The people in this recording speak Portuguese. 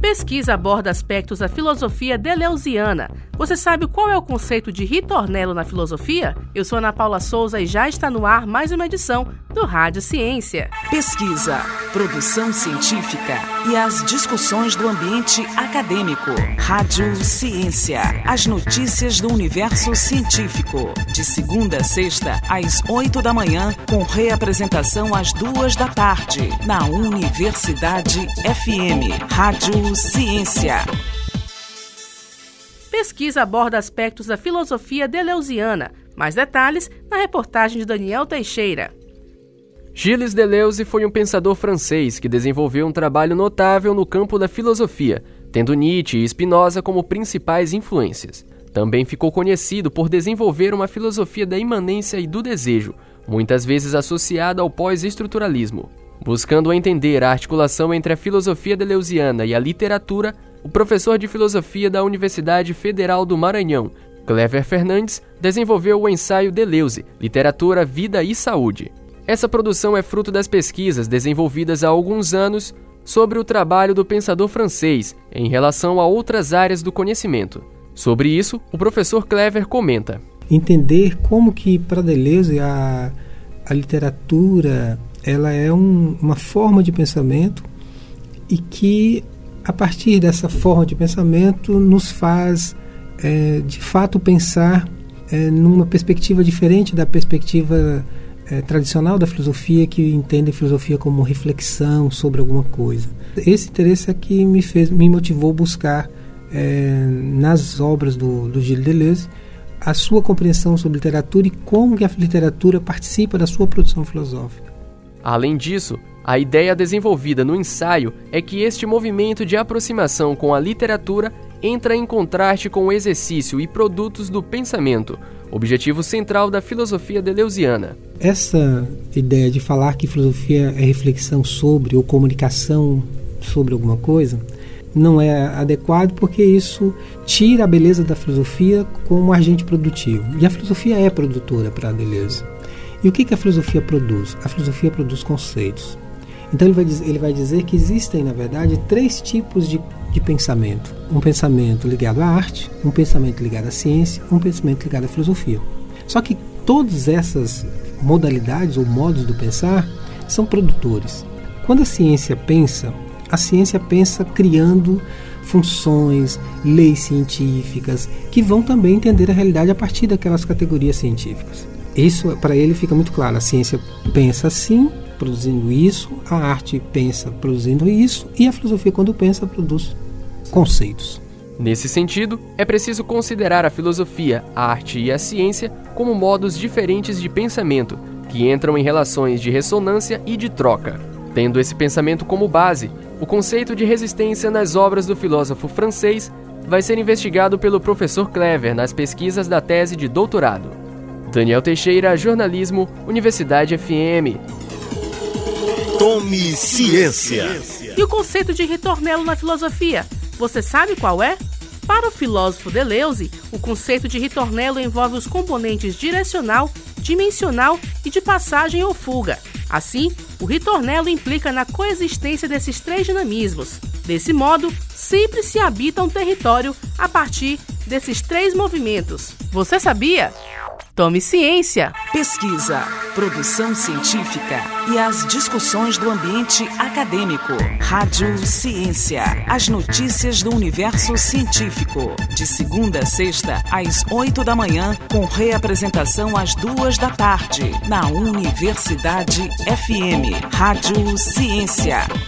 Pesquisa aborda aspectos da filosofia deleuziana. Você sabe qual é o conceito de ritornelo na filosofia? Eu sou Ana Paula Souza e já está no ar mais uma edição do Rádio Ciência. Pesquisa, produção científica e as discussões do ambiente acadêmico. Rádio Ciência, as notícias do universo científico. De segunda a sexta, às 8 da manhã, com reapresentação às 2 da tarde, na Universidade FM. Rádio Ciência. Pesquisa aborda aspectos da filosofia deleuziana. Mais detalhes na reportagem de Daniel Teixeira. Gilles Deleuze foi um pensador francês que desenvolveu um trabalho notável no campo da filosofia, tendo Nietzsche e Spinoza como principais influências. Também ficou conhecido por desenvolver uma filosofia da imanência e do desejo, muitas vezes associada ao pós-estruturalismo. Buscando entender a articulação entre a filosofia deleuziana e a literatura, o professor de filosofia da Universidade Federal do Maranhão, Cléver Fernandes, desenvolveu o ensaio Deleuze, Literatura, Vida e Saúde. Essa produção é fruto das pesquisas desenvolvidas há alguns anos sobre o trabalho do pensador francês em relação a outras áreas do conhecimento. Sobre isso, o professor Cléver comenta. Entender como que para Deleuze a literatura ela é uma forma de pensamento e que a partir dessa forma de pensamento nos faz de fato pensar numa perspectiva diferente da perspectiva tradicional da filosofia, que entende a filosofia como reflexão sobre alguma coisa. Esse interesse é que me motivou a buscar nas obras do Gilles Deleuze a sua compreensão sobre literatura e como que a literatura participa da sua produção filosófica. Além disso, a ideia desenvolvida no ensaio é que este movimento de aproximação com a literatura entra em contraste com o exercício e produtos do pensamento, objetivo central da filosofia deleuziana. Essa ideia de falar que filosofia é reflexão sobre ou comunicação sobre alguma coisa não é adequado, porque isso tira a beleza da filosofia como agente produtivo. E a filosofia é produtora para Deleuze. E o que a filosofia produz? A filosofia produz conceitos. Então ele vai dizer que existem, na verdade, 3 tipos de pensamento. Um pensamento ligado à arte, um pensamento ligado à ciência, um pensamento ligado à filosofia. Só que todas essas modalidades ou modos do pensar são produtores. Quando a ciência pensa criando funções, leis científicas, que vão também entender a realidade a partir daquelas categorias científicas. Isso, para ele, fica muito claro. A ciência pensa assim, produzindo isso, a arte pensa produzindo isso, e a filosofia, quando pensa, produz conceitos. Nesse sentido, é preciso considerar a filosofia, a arte e a ciência como modos diferentes de pensamento, que entram em relações de ressonância e de troca. Tendo esse pensamento como base, o conceito de resistência nas obras do filósofo francês vai ser investigado pelo professor Cléver nas pesquisas da tese de doutorado. Daniel Teixeira, Jornalismo, Universidade FM. Tome Ciência. E o conceito de ritornelo na filosofia, você sabe qual é? Para o filósofo Deleuze, o conceito de ritornelo envolve os componentes direcional, dimensional e de passagem ou fuga. Assim, o ritornelo implica na coexistência desses 3 dinamismos. Desse modo, sempre se habita um território a partir desses 3 movimentos. Você sabia? Tome Ciência. Pesquisa, produção científica e as discussões do ambiente acadêmico. Rádio Ciência, as notícias do universo científico. De segunda a sexta, às 8 da manhã, com reapresentação às 2 da tarde, na Universidade FM. Rádio Ciência.